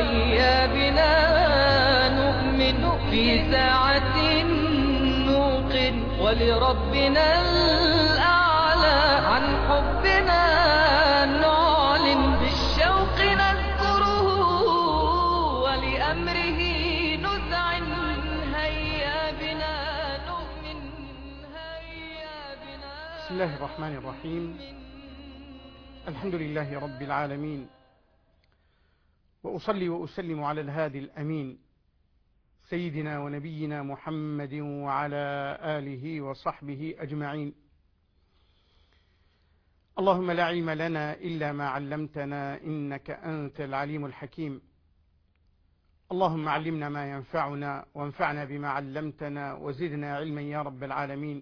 هيا بنا نؤمن في ساعة نوقن ولربنا الأعلى عن حبنا نعلن بالشوق نذكره ولأمره نذعن هيا بنا نؤمن هيا بنا. بسم الله الرحمن الرحيم. الحمد لله رب العالمين، وأصلي وأسلم على الهادي الأمين سيدنا ونبينا محمد وعلى آله وصحبه أجمعين. اللهم لا علم لنا إلا ما علمتنا إنك أنت العليم الحكيم. اللهم علمنا ما ينفعنا وانفعنا بما علمتنا وزدنا علما يا رب العالمين.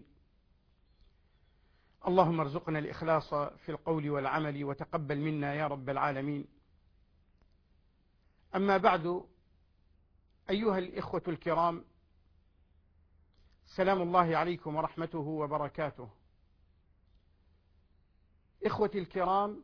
اللهم ارزقنا الإخلاص في القول والعمل وتقبل منا يا رب العالمين. أما بعد، أيها الإخوة الكرام، سلام الله عليكم ورحمته وبركاته. إخوتي الكرام،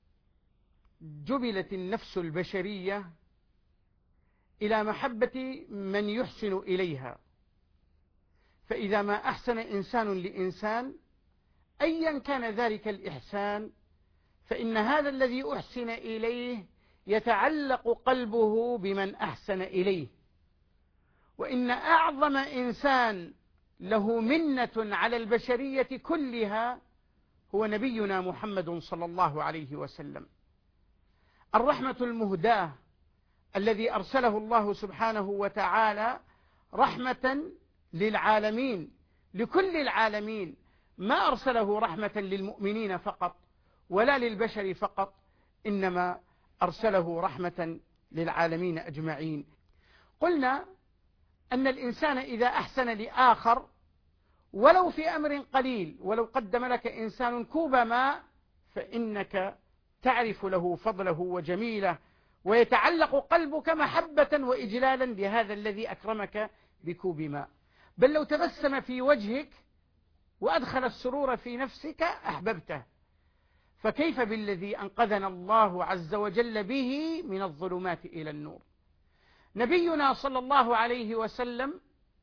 جبلت النفس البشرية إلى محبة من يحسن إليها، فإذا ما أحسن إنسان لإنسان أيا كان ذلك الإحسان فإن هذا الذي أحسن إليه يتعلق قلبه بمن أحسن إليه. وإن أعظم إنسان له منة على البشرية كلها هو نبينا محمد صلى الله عليه وسلم، الرحمة المهداة الذي أرسله الله سبحانه وتعالى رحمة للعالمين، لكل العالمين، ما أرسله رحمة للمؤمنين فقط ولا للبشر فقط، إنما أرسله رحمة للعالمين أجمعين. قلنا أن الإنسان إذا أحسن لآخر ولو في أمر قليل، ولو قدم لك إنسان كوب ماء، فإنك تعرف له فضله وجميله، ويتعلق قلبك محبة وإجلالا لهذا الذي أكرمك بكوب ماء. بل لو تبسم في وجهك وأدخل السرور في نفسك أحببته، فكيف بالذي أنقذنا الله عز وجل به من الظلمات إلى النور. نبينا صلى الله عليه وسلم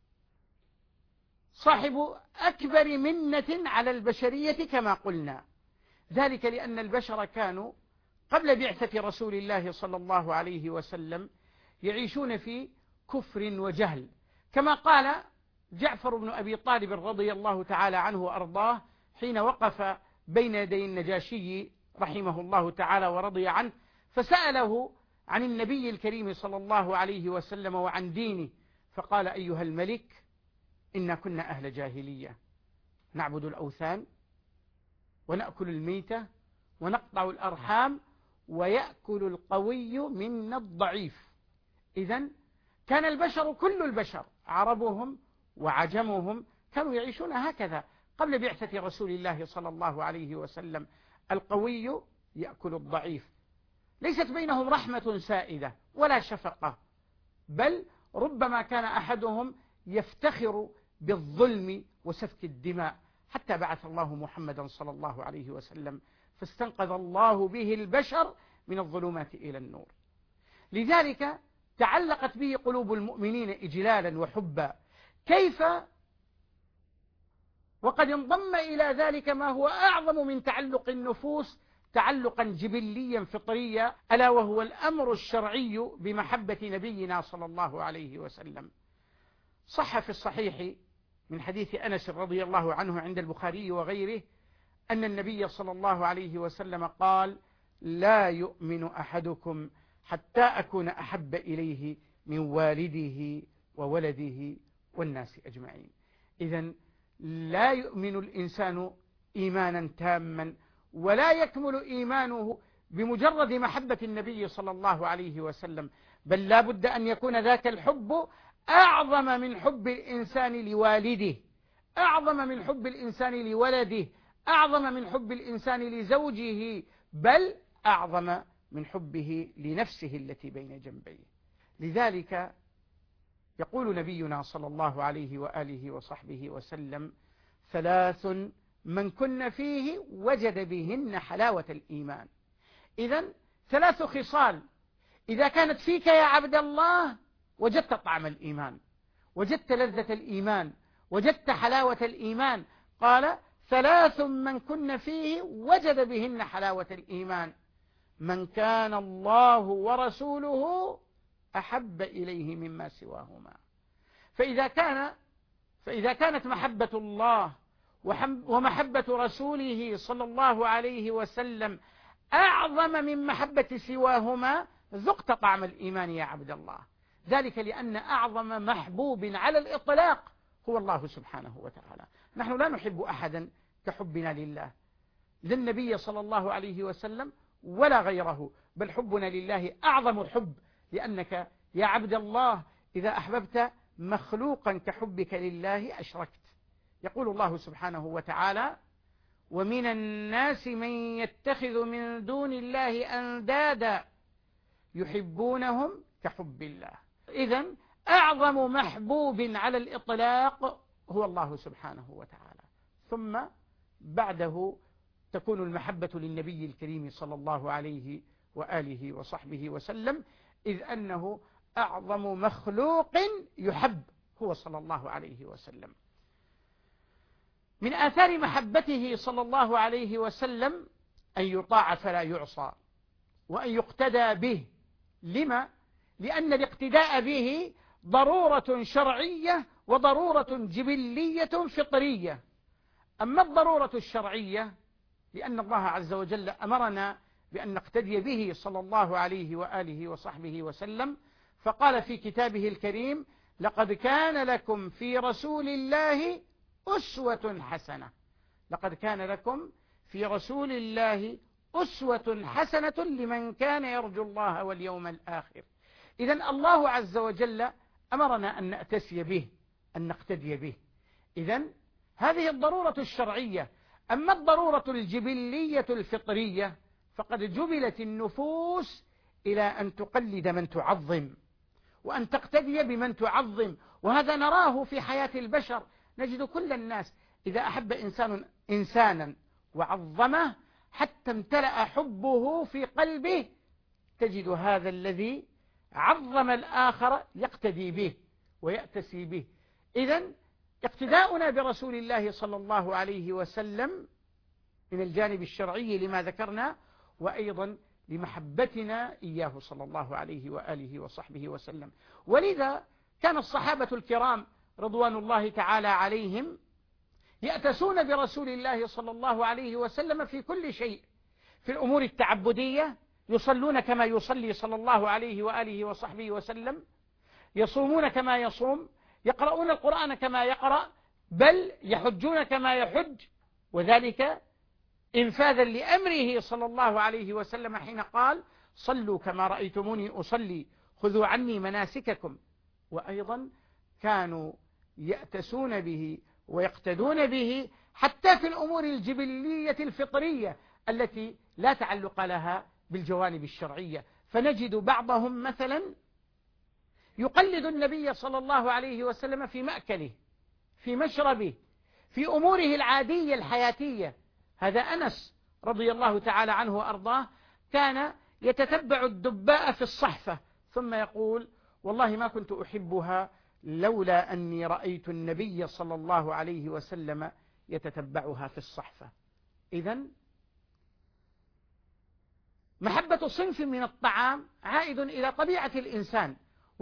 صاحب أكبر منة على البشرية كما قلنا، ذلك لأن البشر كانوا قبل بعثة رسول الله صلى الله عليه وسلم يعيشون في كفر وجهل، كما قال جعفر بن أبي طالب رضي الله تعالى عنه وأرضاه حين وقف بين يدي النجاشي رحمه الله تعالى ورضي عنه، فسأله عن النبي الكريم صلى الله عليه وسلم وعن دينه، فقال: أيها الملك، إنا كنا أهل جاهلية، نعبد الأوثان ونأكل الميتة ونقطع الأرحام ويأكل القوي منا الضعيف. إذن كان البشر، كل البشر، عربهم وعجمهم، كانوا يعيشون هكذا قبل بعثة رسول الله صلى الله عليه وسلم. القوي يأكل الضعيف، ليست بينهم رحمة سائدة ولا شفقة، بل ربما كان أحدهم يفتخر بالظلم وسفك الدماء، حتى بعث الله محمدا صلى الله عليه وسلم فاستنقذ الله به البشر من الظلمات إلى النور. لذلك تعلقت به قلوب المؤمنين إجلالا وحبا. كيف وقد انضم إلى ذلك ما هو أعظم من تعلق النفوس تعلقا جبليا فطريا، ألا وهو الأمر الشرعي بمحبة نبينا صلى الله عليه وسلم. صح في الصحيح من حديث أنس رضي الله عنه عند البخاري وغيره أن النبي صلى الله عليه وسلم قال: لا يؤمن أحدكم حتى أكون أحب إليه من والده وولده والناس أجمعين. إذن لا يؤمن الإنسان إيمانا تاما، ولا يكمل إيمانه بمجرد محبة النبي صلى الله عليه وسلم، بل لا بد أن يكون ذاك الحب أعظم من حب الإنسان لوالده، أعظم من حب الإنسان لولده، أعظم من حب الإنسان لزوجه، بل أعظم من حبه لنفسه التي بين جنبيه. لذلك يقول نبينا صلى الله عليه وآله وصحبه وسلم: ثلاث من كن فيه وجد بهن حلاوة الإيمان. إذن 3 خصال إذا كانت فيك يا عبد الله وجدت طعم الإيمان، وجدت لذة الإيمان، وجدت حلاوة الإيمان. قال: 3 من كن فيه وجد بهن حلاوة الإيمان: من كان الله ورسوله أحب إليه مما سواهما. فإذا كانت محبة الله ومحبة رسوله صلى الله عليه وسلم أعظم من محبة سواهما، ذقت طعم الإيمان يا عبد الله. ذلك لأن أعظم محبوب على الإطلاق هو الله سبحانه وتعالى. نحن لا نحب أحدا كحبنا لله، لا النبي صلى الله عليه وسلم ولا غيره، بل حبنا لله أعظم حب، لأنك يا عبد الله إذا أحببت مخلوقا كحبك لله أشركت. يقول الله سبحانه وتعالى: ومن الناس من يتخذ من دون الله أندادا يحبونهم كحب الله. إذن أعظم محبوب على الإطلاق هو الله سبحانه وتعالى، ثم بعده تكون المحبة للنبي الكريم صلى الله عليه وآله وصحبه وسلم، إذ أنه أعظم مخلوق يحب هو صلى الله عليه وسلم. من آثار محبته صلى الله عليه وسلم أن يطاع فلا يعصى، وأن يقتدى به. لما؟ لأن الاقتداء به ضرورة شرعية وضرورة جبلية فطرية. أما الضرورة الشرعية لأن الله عز وجل أمرنا بأن نقتدي به صلى الله عليه وآله وصحبه وسلم، فقال في كتابه الكريم: لقد كان لكم في رسول الله أسوة حسنة. لقد كان لكم في رسول الله أسوة حسنة لمن كان يرجو الله واليوم الآخر. إذن الله عز وجل أمرنا أن نأتسي به، أن نقتدي به. إذن هذه الضرورة الشرعية. أما الضرورة الجبلية الفطرية فقد جبلت النفوس إلى أن تقلد من تعظم وأن تقتدي بمن تعظم، وهذا نراه في حياة البشر. نجد كل الناس إذا أحب إنسانا وعظمه حتى امتلأ حبه في قلبه، تجد هذا الذي عظم الآخر يقتدي به ويأتسي به. إذن اقتداؤنا برسول الله صلى الله عليه وسلم من الجانب الشرعي لما ذكرنا، وأيضا لمحبتنا إياه صلى الله عليه وآله وصحبه وسلم. ولذا كان الصحابة الكرام رضوان الله تعالى عليهم يأتسون برسول الله صلى الله عليه وسلم في كل شيء. في الأمور التعبدية يصلون كما يصلي صلى الله عليه وآله وصحبه وسلم، يصومون كما يصوم، يقرؤون القرآن كما يقرأ، بل يحجون كما يحج، وذلك إنفاذا لأمره صلى الله عليه وسلم حين قال: صلوا كما رأيتموني أصلي خذوا عني مناسككم. وأيضا كانوا يأتسون به ويقتدون به حتى في الأمور الجبلية الفطرية التي لا تعلق لها بالجوانب الشرعية. فنجد بعضهم مثلا يقلد النبي صلى الله عليه وسلم في مأكله، في مشربه، في أموره العادية الحياتية. هذا أنس رضي الله تعالى عنه وأرضاه كان يتتبع الدباء في الصحفة ثم يقول: والله ما كنت أحبها لولا أني رأيت النبي صلى الله عليه وسلم يتتبعها في الصحفة. إذن محبة صنف من الطعام عائد إلى طبيعة الإنسان،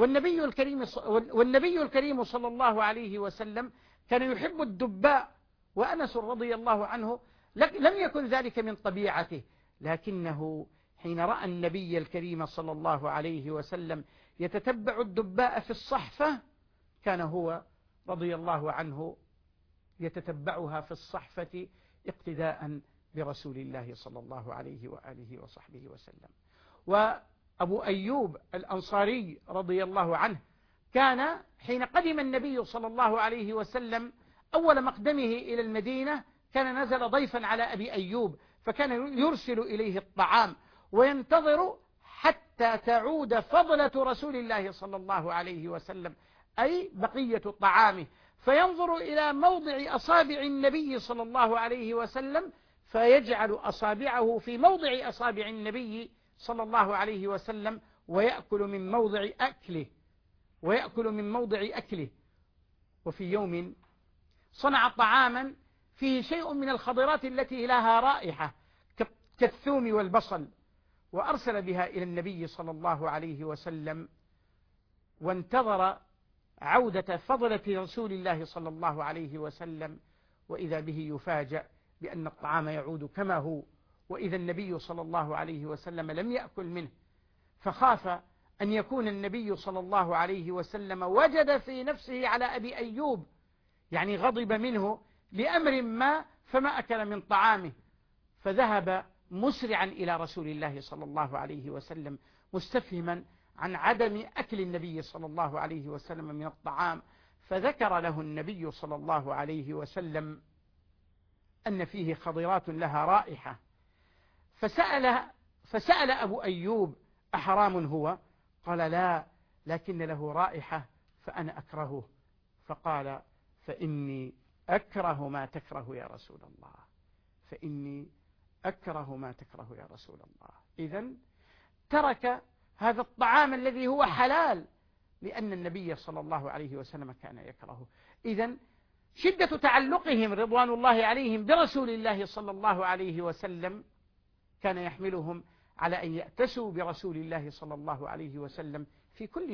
والنبي الكريم صلى الله عليه وسلم كان يحب الدباء، وأنس رضي الله عنه لم يكن ذلك من طبيعته، لكنه حين رأى النبي الكريم صلى الله عليه وسلم يتتبع الدباء في الصحفة كان هو رضي الله عنه يتتبعها في الصحفة اقتداء برسول الله صلى الله عليه وآله وصحبه وسلم. وأبو أيوب الأنصاري رضي الله عنه كان حين قدم النبي صلى الله عليه وسلم أول مقدمه إلى المدينة كان نزل ضيفا على أبي أيوب، فكان يرسل إليه الطعام وينتظر حتى تعود فضلة رسول الله صلى الله عليه وسلم، أي بقية طعامه، فينظر إلى موضع أصابع النبي صلى الله عليه وسلم فيجعل أصابعه في موضع أصابع النبي صلى الله عليه وسلم ويأكل من موضع أكله وفي يوم صنع طعاما فيه شيء من الخضرات التي لها رائحة كالثوم والبصل، وأرسل بها إلى النبي صلى الله عليه وسلم، وانتظر عودة فضلة رسول الله صلى الله عليه وسلم، وإذا به يفاجأ بأن الطعام يعود كما هو، وإذا النبي صلى الله عليه وسلم لم يأكل منه، فخاف أن يكون النبي صلى الله عليه وسلم وجد في نفسه على أبي أيوب، يعني غضب منه لأمر ما فما أكل من طعامه، فذهب مسرعا إلى رسول الله صلى الله عليه وسلم مستفهما عن عدم أكل النبي صلى الله عليه وسلم من الطعام، فذكر له النبي صلى الله عليه وسلم أن فيه خضرات لها رائحة، فسأل أبو أيوب: أحرام هو؟ قال: لا، لكن له رائحة فأنا أكرهه. فقال: فإني أكره ما تكره يا رسول الله، إذن ترك هذا الطعام الذي هو حلال لأن النبي صلى الله عليه وسلم كان يكرهه. إذن شدة تعلقهم رضوان الله عليهم برسول الله صلى الله عليه وسلم كان يحملهم على أن يأتسوا برسول الله صلى الله عليه وسلم في كل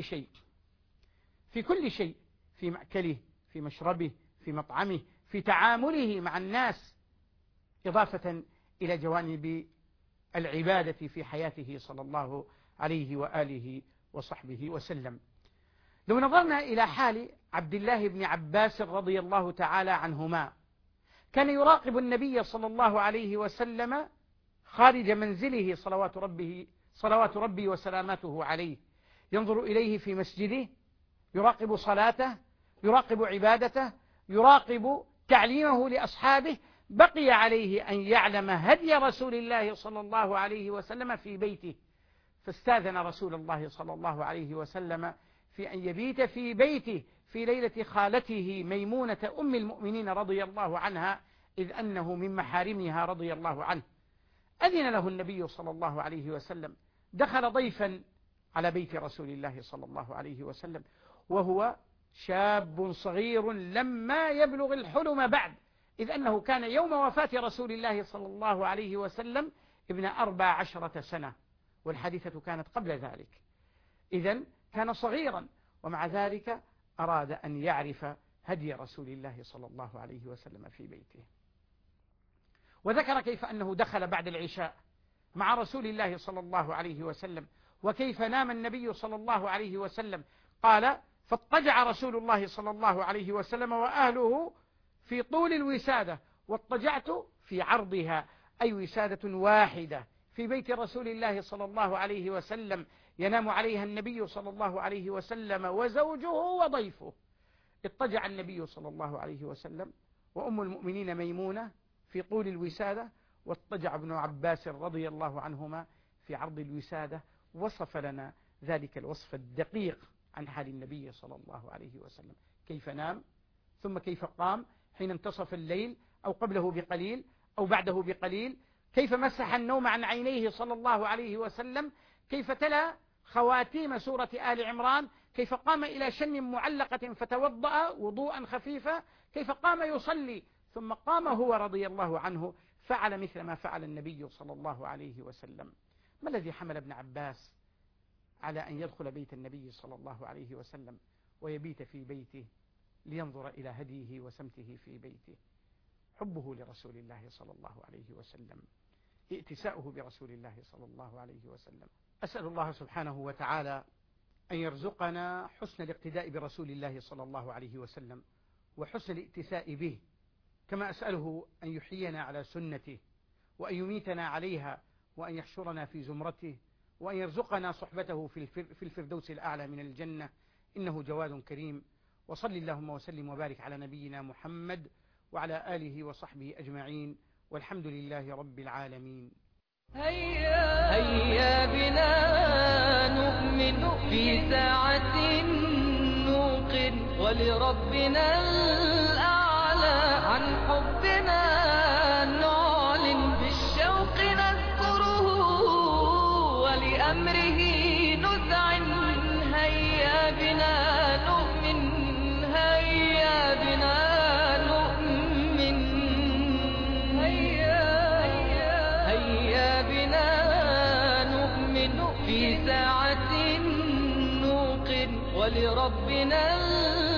شيء، في مأكله، في مشربه، في مطعمه، في تعامله مع الناس، إضافة إلى جوانب العبادة في حياته صلى الله عليه وآله وصحبه وسلم. لو نظرنا إلى حال عبد الله بن عباس رضي الله تعالى عنهما، كان يراقب النبي صلى الله عليه وسلم خارج منزله صلوات ربي وسلامته عليه، ينظر إليه في مسجده، يراقب صلاته، يراقب عبادته، يراقب تعليمه لأصحابه. بقي عليه أن يعلم هدي رسول الله صلى الله عليه وسلم في بيته، فاستاذن رسول الله صلى الله عليه وسلم في أن يبيت في بيته في ليلة خالته ميمونة أم المؤمنين رضي الله عنها، إذ أنه من محارمها رضي الله عنه. أذن له النبي صلى الله عليه وسلم، دخل ضيفا على بيت رسول الله صلى الله عليه وسلم وهو شاب صغير لما يبلغ الحلم بعد، إذ أنه كان يوم وفاة رسول الله صلى الله عليه وسلم ابن 14 سنة، والحادثة كانت قبل ذلك، إذن كان صغيرا، ومع ذلك أراد أن يعرف هدي رسول الله صلى الله عليه وسلم في بيته، وذكر كيف أنه دخل بعد العشاء مع رسول الله صلى الله عليه وسلم، وكيف نام النبي صلى الله عليه وسلم. قال: فاضطجع رسول الله صلى الله عليه وسلم وأهله في طول الوسادة، واضطجعت في عرضها، أي وسادة واحدة في بيت رسول الله صلى الله عليه وسلم ينام عليها النبي صلى الله عليه وسلم وزوجه وضيفه. اضطجع النبي صلى الله عليه وسلم وأم المؤمنين ميمونة في طول الوسادة، واضطجع ابن عباس رضي الله عنهما في عرض الوسادة. وصف لنا ذلك الوصف الدقيق عن حال النبي صلى الله عليه وسلم، كيف نام، ثم كيف قام حين انتصف الليل أو قبله بقليل أو بعده بقليل، كيف مسح النوم عن عينيه صلى الله عليه وسلم، كيف تلا خواتيم سورة آل عمران، كيف قام إلى شن معلقة فتوضأ وضوءا خفيفا، كيف قام يصلي، ثم قام هو رضي الله عنه فعل مثل ما فعل النبي صلى الله عليه وسلم. ما الذي حمل ابن عباس على أن يدخل بيت النبي صلى الله عليه وسلم ويبيت في بيته لينظر إلى هديه وسمته في بيته؟ حبه لرسول الله صلى الله عليه وسلم، ائتساؤه برسول الله صلى الله عليه وسلم. أسأل الله سبحانه وتعالى أن يرزقنا حسن الاقتداء برسول الله صلى الله عليه وسلم وحسن الائتساء به، كما أسأله أن يحيينا على سنته وأن يميتنا عليها وأن يحشرنا في زمرته وأن يرزقنا صحبته في الفردوس الأعلى من الجنة، إنه جواد كريم. وصل اللهم وسلم وبارك على نبينا محمد وعلى آله وصحبه أجمعين، والحمد لله رب العالمين. هيا بنا نؤمن في ساعة نوقن ولربنا الأعلى عن حبنا نعلن بالشوق نذكره ولأمره نسعى بنا نؤمن في ساعة نوقن ولربنا